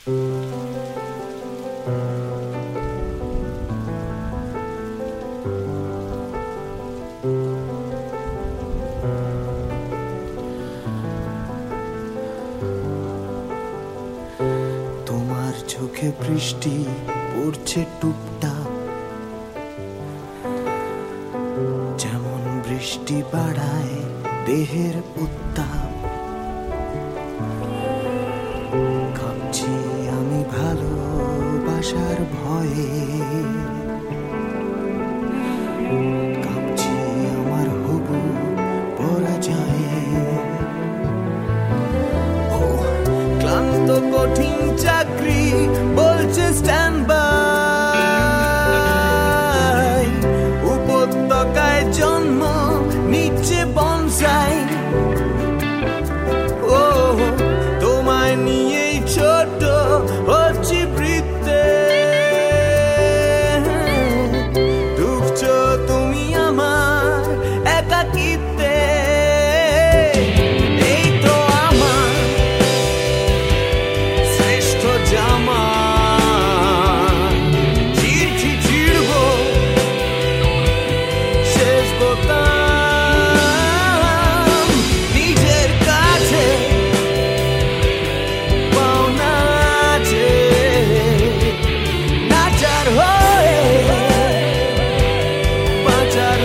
তোমার চোখে বৃষ্টি পড়ছে টুপটাপ, যেমন বৃষ্টি বাড়ায় দেহের উত্তাপ। কাঁপছি আমি ভালোবাসার ভয়ে, কাঁপছি আমার হবু পরাজয়ে। ক্লান্ত কঠিন চাকরি বলছে স্ট্যান্ড বাই, উপত্যকায় জন্ম নিচে বনসাই। ও তোমায় নিয়েই ছোট হচ্ছি বৃত্তে, ঢুকছো তুমি আমার একাকিত্বে। এই তো আমার শ্রেষ্ঠ জামা, চিঠি ছিড়ব শেষ বোতাম। নিজের কাছে পাওনা আছে, নাচার হয়ে বাঁচার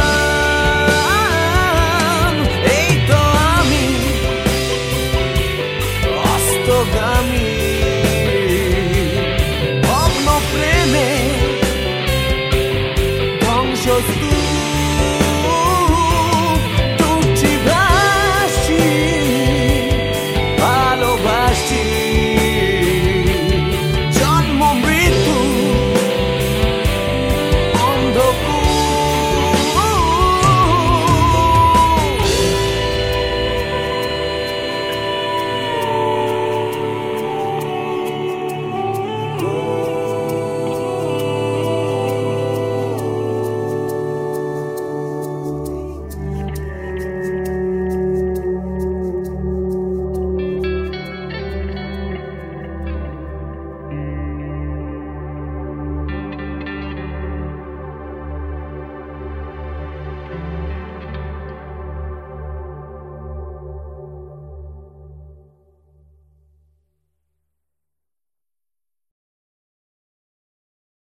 দাম। এই তো আমি অস্তগামী।